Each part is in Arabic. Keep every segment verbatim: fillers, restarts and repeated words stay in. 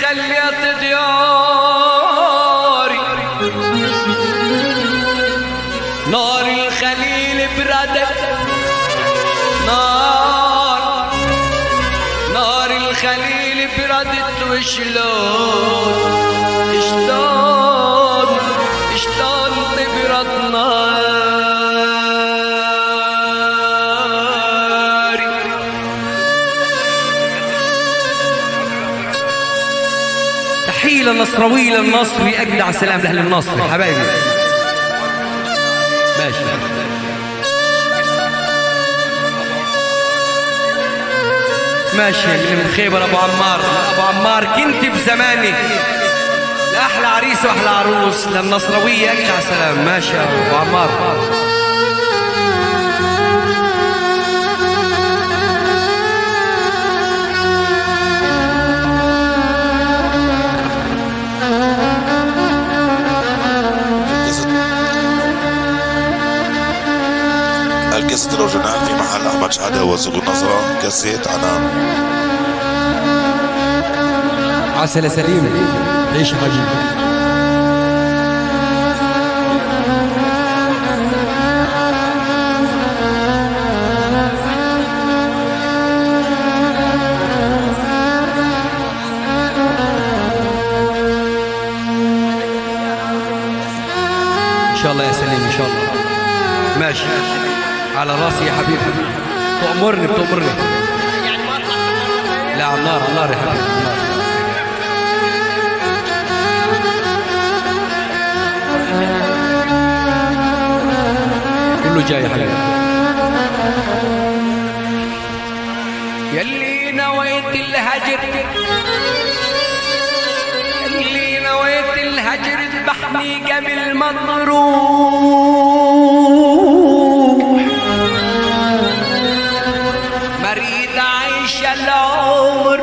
شليت دياري نار الخليل بردت نار نار الخليل بردت وشلون شلون شلون تبرد ناري. تحية للنصراوي للنصري أجدع سلام لأهل النصر حبايبي. ماشي ماشي من خيبر ابو عمار. ابو عمار كنت بزماني لاحلى عريس واحلى عروس للنصراويه اجدع سلام. ماشي يا ابو عمار. الكاسيت الأوريجينال في محل أحمد شهادة وسوق النصرة. كاسيت عنان. عسل سليم عيش حجي. إن شاء الله يا سليم إن شاء الله. ماشي على راسي يا حبيبي. تأمرني بتأمرني. لا على النار على النار يا حبيبي. كله جاي يا حبيبي. يلي نويت الهجر يلي نويت الهجر اذبحني قبل ما تروح. مريد أعيش العمر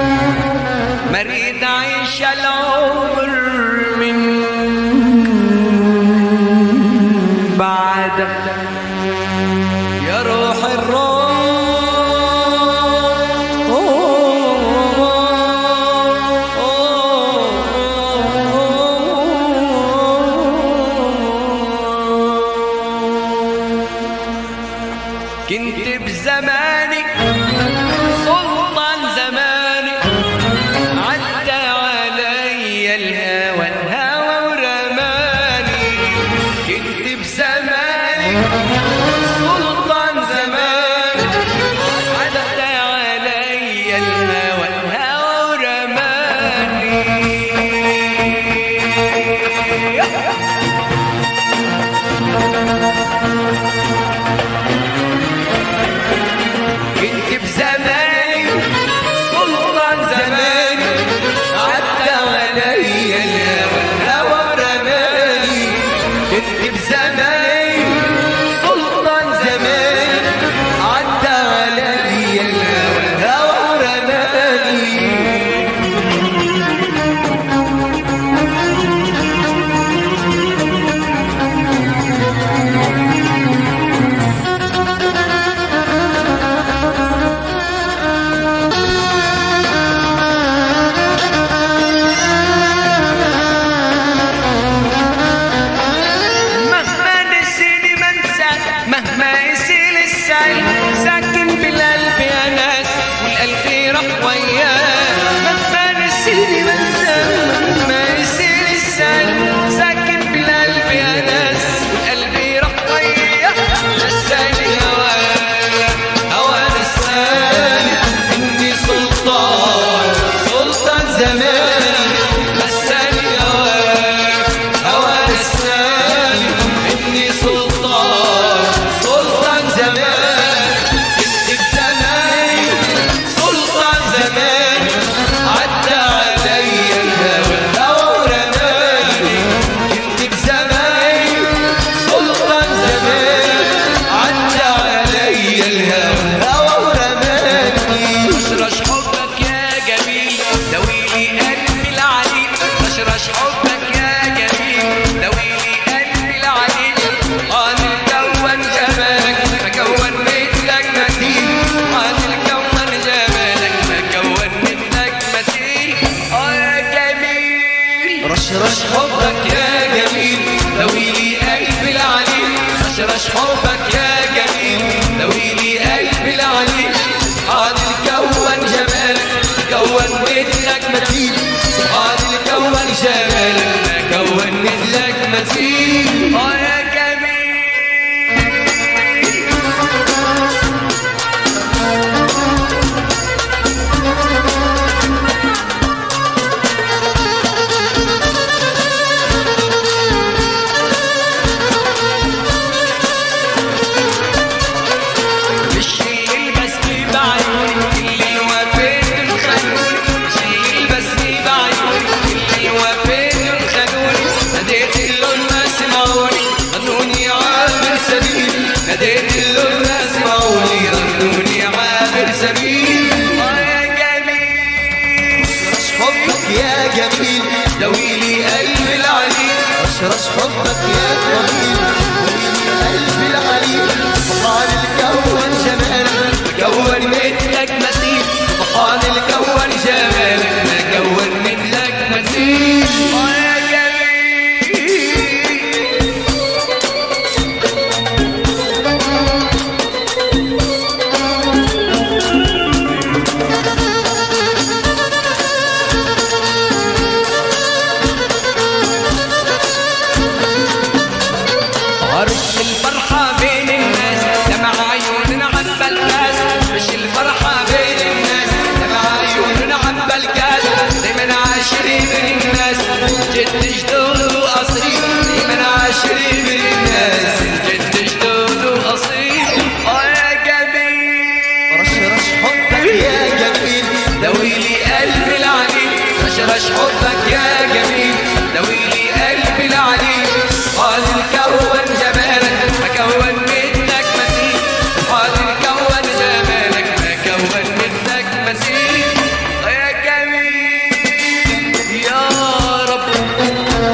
مريد أعيش العمر من بعدك يا روح الروح. كنت بزمانك سلطان رشرش حبك يا جميل دويلي قلبي العليل رشرش حبك يا جميل دويلي قلبي العليل سبحان الكون جمالك كون مثلك مثيل سبحان الكون جمالك كون مثلك مثيل اه يا جميل ناديت له الناس معوني ردوني عابر سبيل اه يا جميل رشرش حبك يا جميل دويلي قلبي العليل رشرش حبك يا جميل دويلي قلبي العليل سبحان الكون جمالك كون مثلك مثيل سبحان الكون جمالك كون مثلك مثيل اه يا الفرحة بين الناس دمع عيوننا عبى الكاس مش الفرحة بين الناس دمع عيوننا عبى الكاس دايما عاشرين من الناس جد جدود وأصيل دايما عاشرين من الناس جد جدود وأصيل اه يا جميل رشرش حبك يا جميل دويلي قلبي العليل رشرش حبك يا جميل دويلي قلبي العليل قال الكون جمالك كون مثلك مثيل سبحان الكون جمالك ما كون مثلك مثيل يا جميل يا رب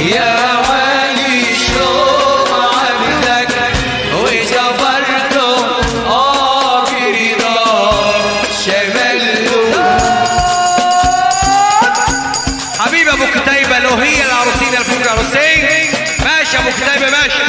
يا علي شوف عبدك وجبرته اه برضاك شملته. حبيبي ابو كتيبه لو هي العروسين الفوق العروسين ماشي ابو كتيبه ماشي.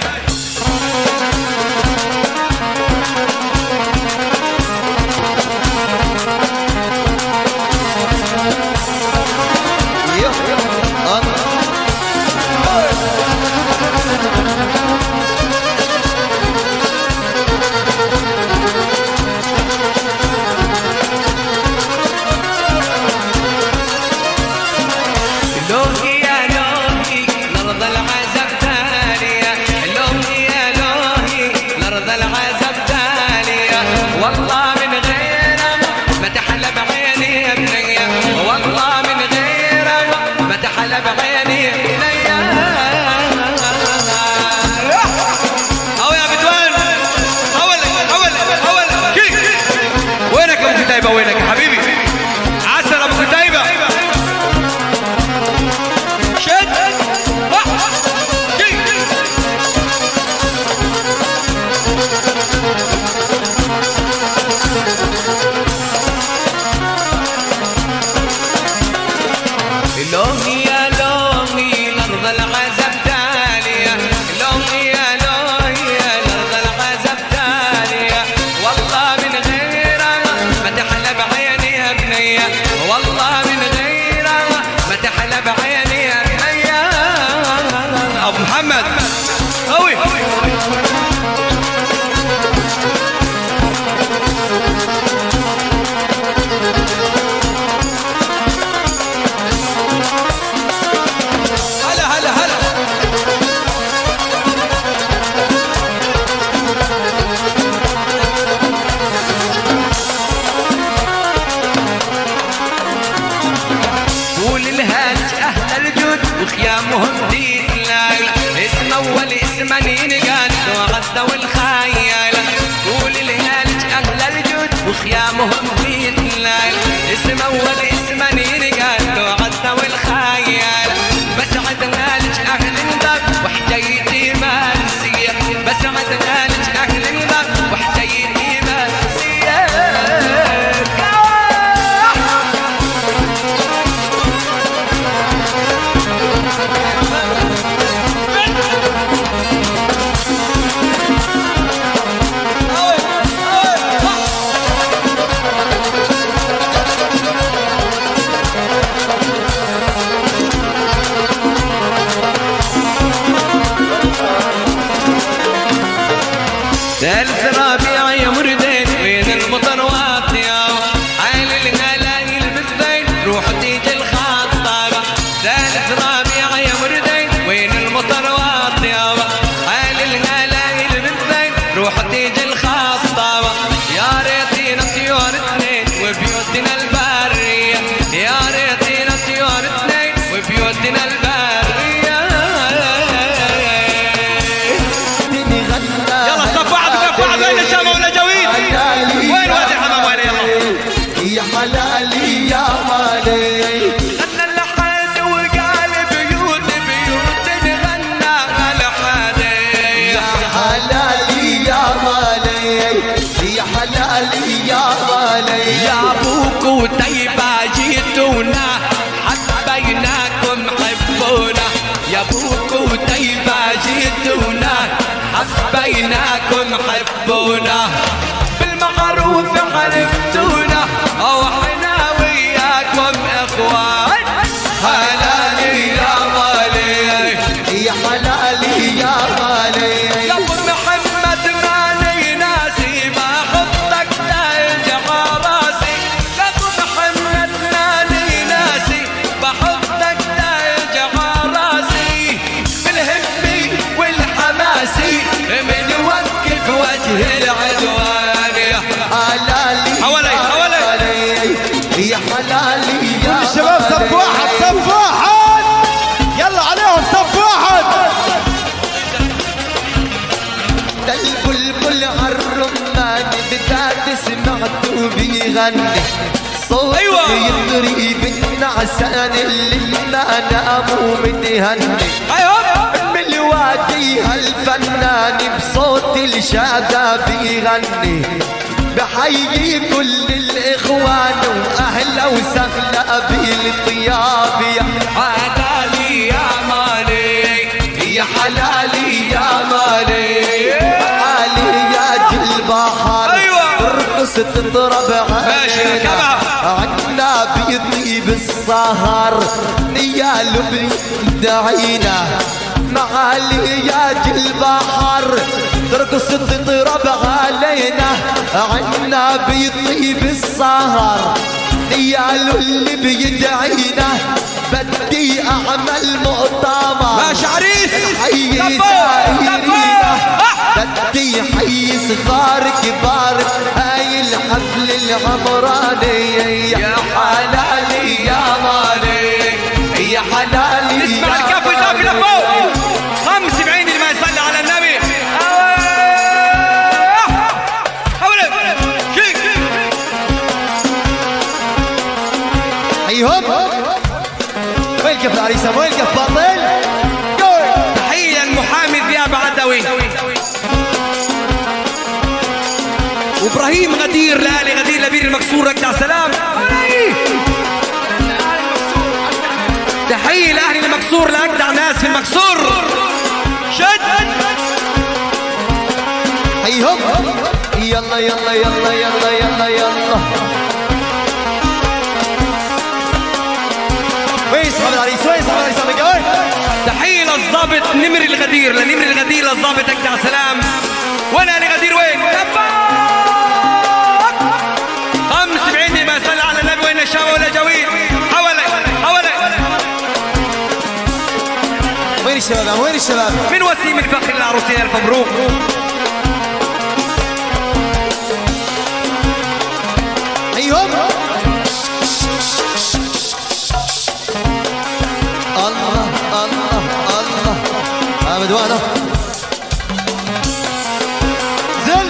وينك يا حبيبي؟ عسل ابو كتيبه شد لوني يا لوني الارض العزب تاليه لوني يا لوني الارض العزب تاليه والله من غيره ما تحلى بعيني يا بنيه والله من غيره ما تحلى بعيني يا بنيه. ابو محمد قوي وخيامهم دي تلاقي اسم اول اسم مين قالوا عدى والخيال. قول الهالج اهل الجود وخيامهم دي تلاقي اسم اول اسم مين قالوا عدى والخيال. بسعد هالج اهل الباب وحجيتي ما نسيه بسعد هالج اهل الباب وحجيتي ما نسيه. ثالث ربيع يا مردين وين المطر واطية عيل الغلايل بالذين روح تيجي الخطابة. ثالث ربيع يا مردين وين المطر واطية عيل الغلايل بالذين روح تيجي الخطابة. يا ريتينا طيور اثنين وبيوتنا البرية يا ريتينا طيور اثنين وبيوتنا البرية. وين الشام ولا جويد وين وادي الحمام وين يلا يا حلالي يا مالي غنى اللحد وقال بيوت بيوت نغنى لحد يا حلالي يا مالي يا حلالي يا مالي. يا ابوك وطيبه جيتونا حبيناكم حبونا يا ابوك وطيبه جيتونا حبيناكم حبونا بالمعروف عرفتونا واحنا وياكم اخوان. حلالي يا مالي يا حلالي يا مالي. يا ابو محمد مالي ناسي ما حطك تاج راسي يا ابو محمد مالي ناسي بحطك تاج راسي بالهم والحماسي من وقف وجه العدوان. حلالي حوالي حوالي يا حلالي يا الشباب صف واحد صف واحد يلا عليهم صف واحد. ده البلبل عالرمان بدات سمعته بيغني صوت أيوة. يطري بالنعسان اللي انا مو متهني من الوادي هالفنان بصوت الشباب يغني بحيي كل الاخوان واهلا وسهلا بالطياب يا حلالي يا مالي يا حلالي يا مالي حالي يا جل بحر أيوة. ترقص تضرب علينا عنا بيطيب السهر نيال بندعينا معالي يا جل بحر ترقص تضرب علينا عنا بيطيب السهر نيال اللي بيدعينا بدي اعمل مؤتمر ماشي عريس حي دايرينا بدي حي صغار كبار هاي الحفل العمراني يا حلالي يا مالي يا حلالي اسمع الكف وسافي لفوق خمس بعين اللي ما يصلي على النبي حيهم وين كف العريسة وين كف باطل تحية المحامي ذياب عدوي وابراهيم غدير لآل غدير لبير المكسور رجع سلام تحية لأهل المكسور لأجدع ناس في المكسور شد حيهم يلا يلا يلا يلا يلا يلا وين صاحب العريس وين صاحب العريس عم يقول تحية للضابط نمر الغدير لنمر الغدير للضابط أجدع سلام وانا لغدير وين خمس بعيني ما صلى على النبي وين الشام ولا جويل حولي حولي وين الشباب وين الشباب من وسيم الفخر للعروسين الف مبروك ايهم الله الله الله حامد وانا زل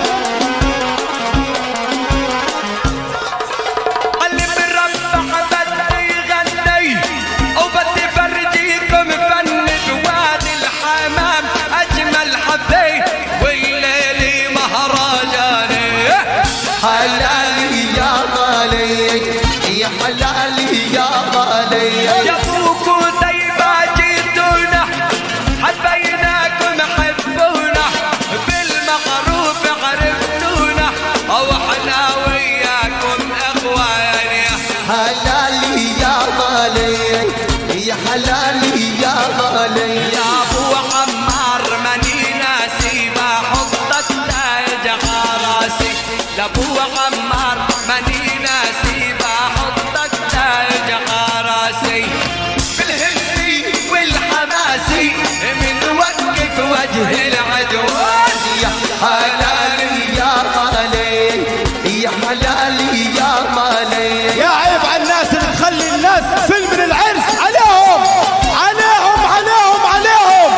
علم الرب بدي غني وبدي فرجيكم فن بوادي الحمام اجمل حفي والليل مهرجاني حلالي يا مالي يا حلالي يا مالي يا ابوكو طيبة جيتونا حبيناكم حبونا بالمعروف عرفتونا او احنا وياكم اخواني حلالي يا مالي يا حلالي يا مالي يا ابو عمار ماني ناسي بحطك تاج راسي يا ابو عمار ماني ناسي بحطك تاج راسي بالهمي والحماسي من وقف وجه العدوان يا حلالي يا مالي يا حلالي يا مالي يا عيب على الناس اللي تخلي الناس فيلم من العرس عليهم عليهم عليهم عليهم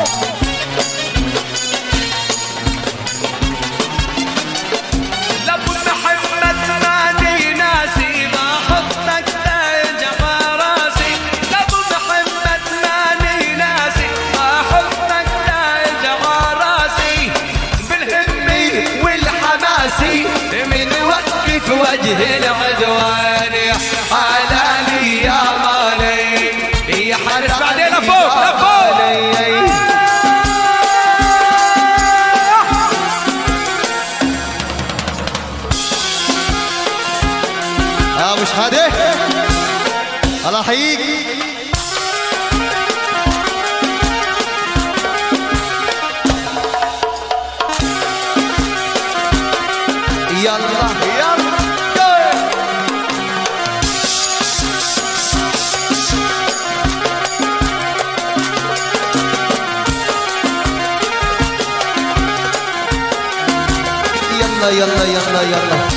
لابو محمد ماني ناسي بحطك تاج راسي لابو محمد ماني ناسي بحطك تاج راسي بالهمي والحماسي من وقف وجه العدوان حلالي يا مالي يا حلالي بعدين لفوق لفوق اه مش هادي الله يحييك يلا يلا يلا يلا يلا يلا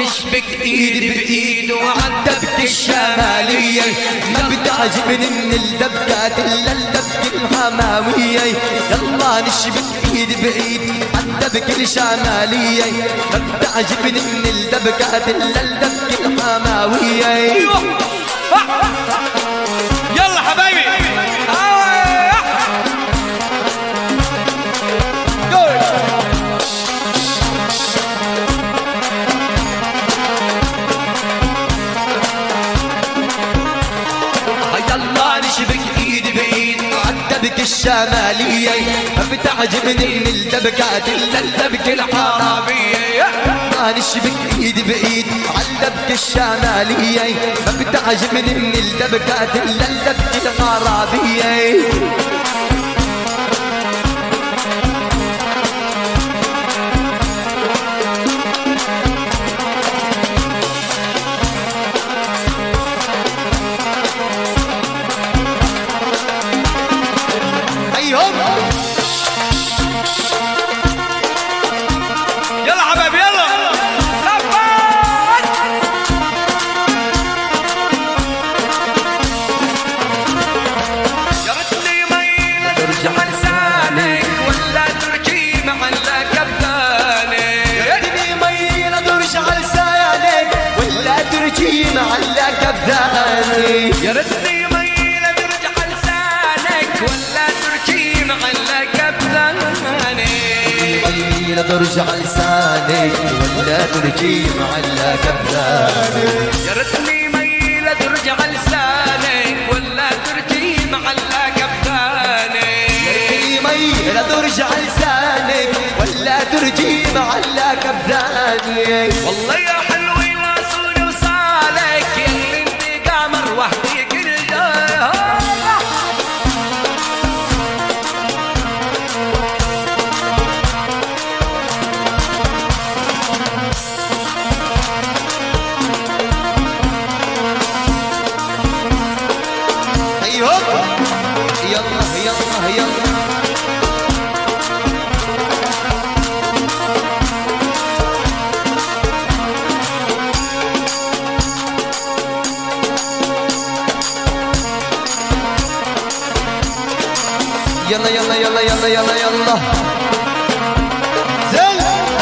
نشبك ايد بايد وعالدبكة الشمالية ما بتعجبني من الدبكات الا الدبكة الحماوية يلا نشبك ايد بايد عالدبكة الشمالية ما بتعجبني من الدبكات الا الدبكة الحماوية. ايوه يلا حبايبي الدبكة الشمالية ما بتعجبني من الدبكات الا الدبكة الحرامية ما نشبك ايد بايد عالدبكة الشمالية ما بتعجبني من الدبكات الا الدبكة الغرابية. يلا حبايبي يلا يا ريتني ميلة ترجع لسانك ولا تركي معلقة بثاني يا ريتني ميلة ترجع لسانك ولا تركي معلقة بثاني يا ريتني ميلة ترجع لسانك ولا تركي معلقة بثاني ميلة ترجع لسانك ولا تركي معلقة بثاني يا ريتني ميلة ترجع لسانك ولا تركي معلقة بثاني يا ريتني ميلة ترجع لسانك ولا تركي معلقة بثاني. والله يا حلوي لا صوني وصالك يا اللي انت قمر وحدك الجاه يلا يلا يلا يلا يلا يلا يلا يلا يلا زل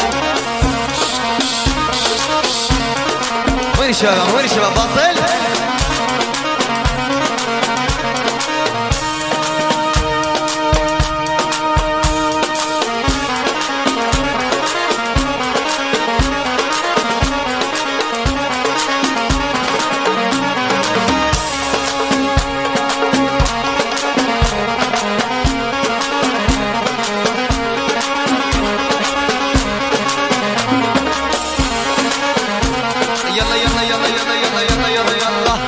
وين الشباب وين الشباب بطل يلا يلا يلا يلا يلا يلا يلا يلا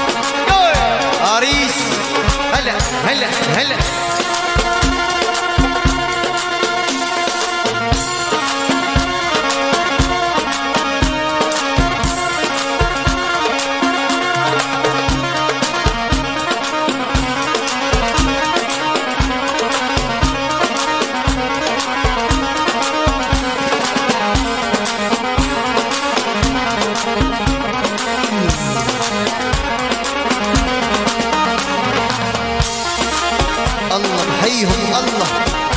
عريس هلا هلا هلا الله محيهم الله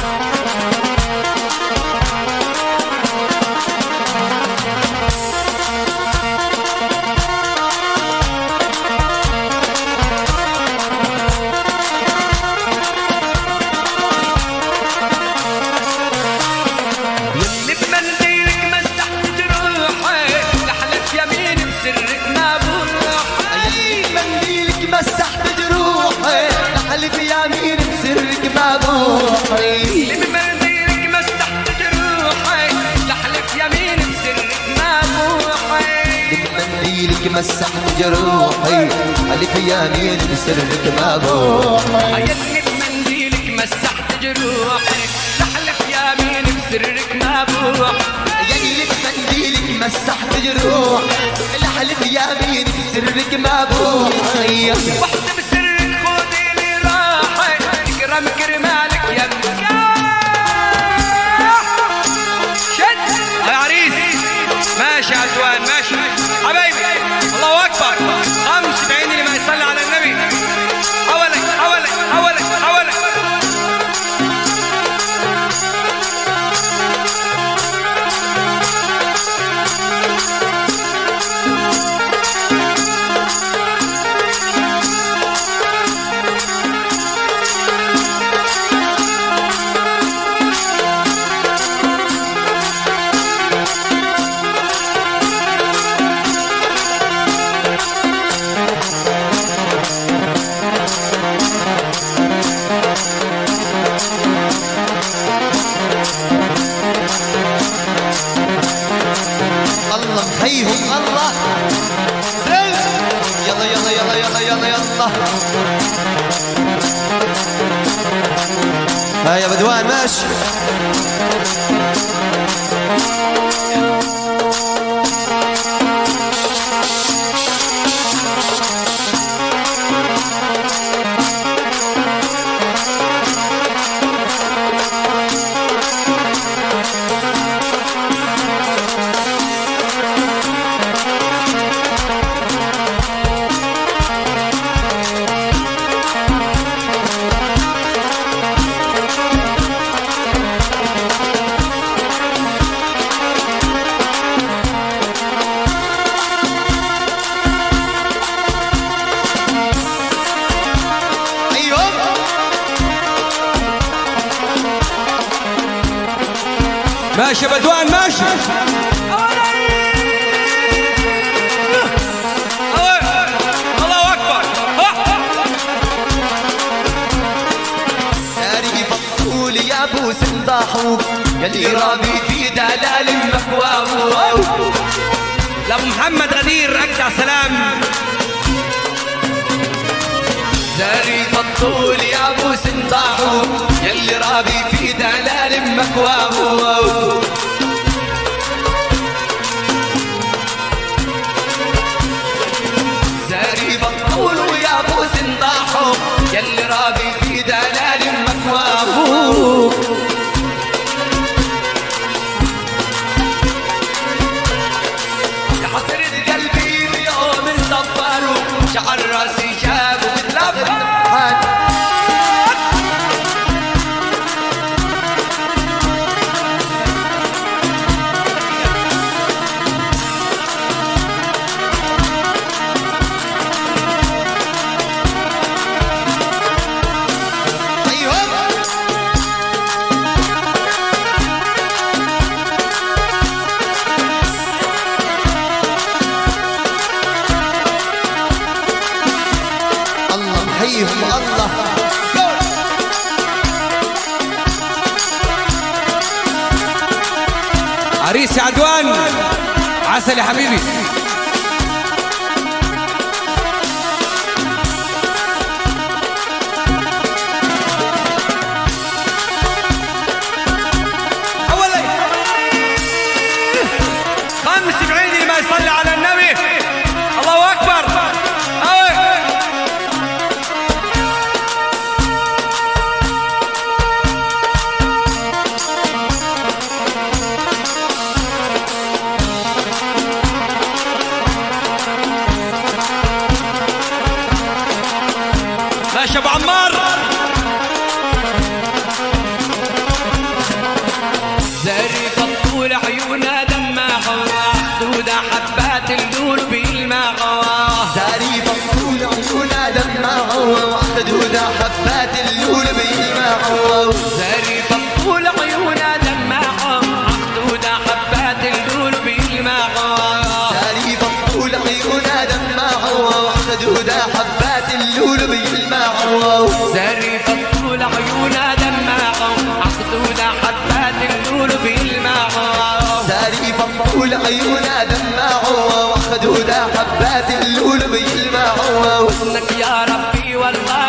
اللي بمنديلك مسحت جروحي لحلف يمين بسرك ما بروحي منديلك مسحت جروحي لحلف يمين بسرك ما بروحي اللي بمنديلك مسحت جروحي لحلف يمين بسرك ما بروحي منديلك مسحت جروحي حلف يمين بسرك ما بروحي اللي بمنديلك مسحت جروحي لحلف يمين بسرك ما بروحي يلي بمنديلك مسحت جروحي لحلف يمين بسرك ما بروحي وحدة بسرك خذي لي راحي تكرم كرمالك يا مكاح شد يا عريس ماشي عدوان ماشي حيهم الله. يلا يلا يلا يلا يلا يلا. ها يا بدوان ماشي. ماشي يا بدوان ماشي. الله اكبر. ساري فطول يا ابو سنداحو يلي رابي في دلال مكواه. لابو محمد غدير اجدع سلام. ساري فطول يا ابو سنداحو يلي رابي في دلال مكواه. ساري فطول يا ابو سنداحو يلي رابي في دلال مكواه. يا حسرة قلبي بيوم صفروا شعر راسي جابوا باللفة. حيهم الله. عريس يا عدوان عسل يا حبيبي. اولا خمس بعيد اللي ما يصلي على النبي. الله اكبر. ماشي ابو عمار. زاري فطول عيونها دمعها خدودة حبات اللول بيلمعها. زاري فطول عيونها دمعها خدودة حبات اللول بيلمعها. زاري فطول عيونها دمعها خدودة حبات اللول بيلمعها. زاري فطول عيونها دمعها خدودة حبات اللول بيلمعها. زاري فطول عيونها دمعها خدودة حبات اللول بيلمعها. زاري فطول عيونها دمعها خدودة حبات اللول بيلمعها. حسنك يا ربي والله